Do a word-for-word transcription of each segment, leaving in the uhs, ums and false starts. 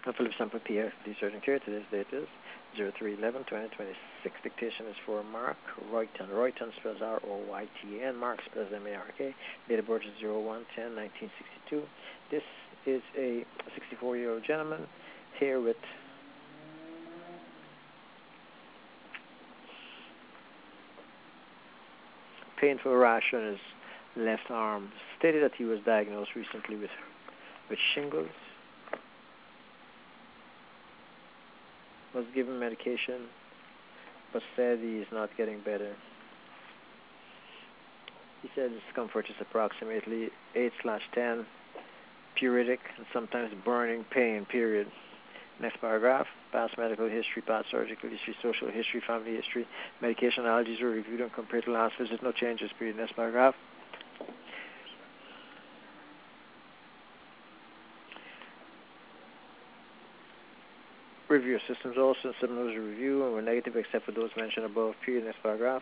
I'm Philip Sample, P F D Surgeon Care. Today's date is zero three eleven twenty twenty-six. Dictation is for Mark Royton. Royton spells R O Y T A N. Mark spells M A R K. Date of birth is zero one ten nineteen sixty-two. This is a sixty-four-year-old gentleman here with painful rash on his left arm. Stated that he was diagnosed recently with, with shingles. Was given medication, but said he is not getting better. He said discomfort is approximately eight slash ten, pruritic, and sometimes burning pain, period. Next paragraph, past medical history, past surgical history, social history, family history, medication allergies were reviewed and compared to last visit, no changes, period. Next paragraph. Review systems also, symptoms review and were negative except for those mentioned above, period. Next paragraph.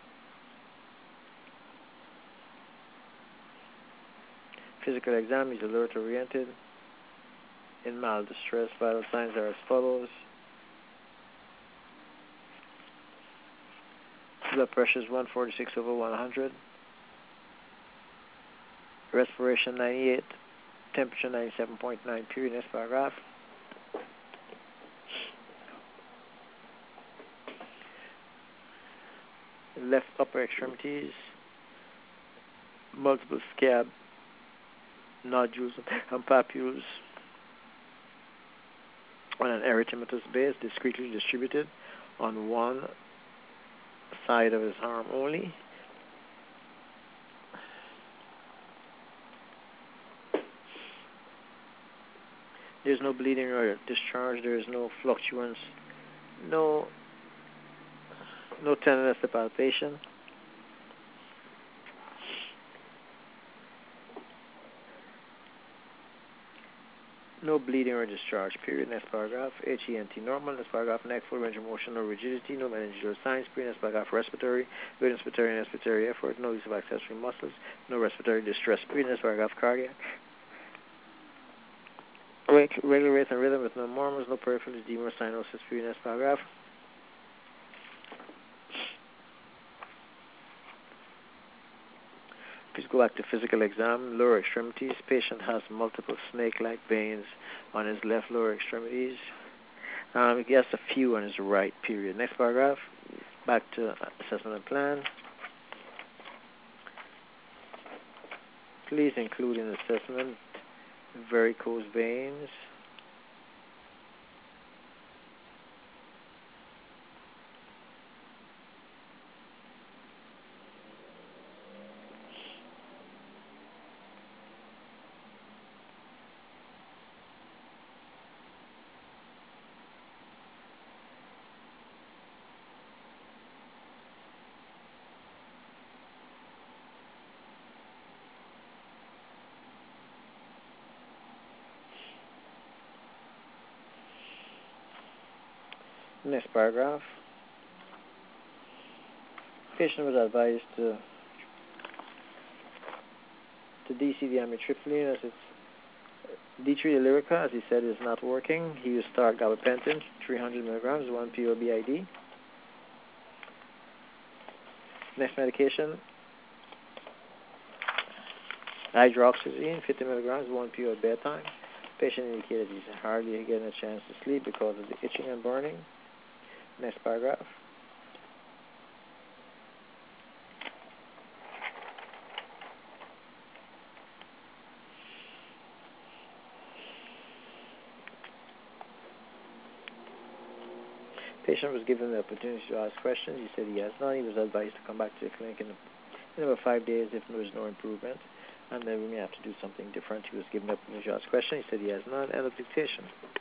Physical exam is alert oriented. In mild distress, vital signs are as follows. Blood pressure is one forty-six over one hundred. Respiration ninety-eight. Temperature ninety-seven point nine, period. Next paragraph. Left upper extremities, multiple scab, nodules, and papules on an erythematous base, discretely distributed on one side of his arm only. There's no bleeding or discharge. There is no fluctuance, no no tenderness or palpation. No bleeding or discharge, period. Next paragraph. H E N T normal. Next paragraph. Neck, full range of motion, no rigidity, no meningeal signs, period. Next paragraph. Respiratory, good inspiratory and expiratory effort, no use of accessory muscles, no respiratory distress, period. Next paragraph. Cardiac. Regular rate and rhythm with no murmurs, no peripheral edema or cyanosis, period. Next paragraph. Please go back to physical exam. Lower extremities. Patient has multiple snake-like veins on his left lower extremities. Um, he has a few on his right, period. Next paragraph. Back to assessment and plan. Please include in assessment varicose veins. Next paragraph. Patient was advised to to D C the amitriptyline as it's D three Lyrica, as he said, is not working. He used star gabapentin, three hundred milligrams, one P O B I D. Next medication, hydroxyzine, fifty milligrams, one P O at bedtime. Patient indicated he's hardly getting a chance to sleep because of the itching and burning. Next paragraph. Patient was given the opportunity to ask questions. He said he has none. He was advised to come back to the clinic in, in about five days if there was no improvement, and then we may have to do something different. He was given the opportunity to ask questions. He said he has none. End of dictation.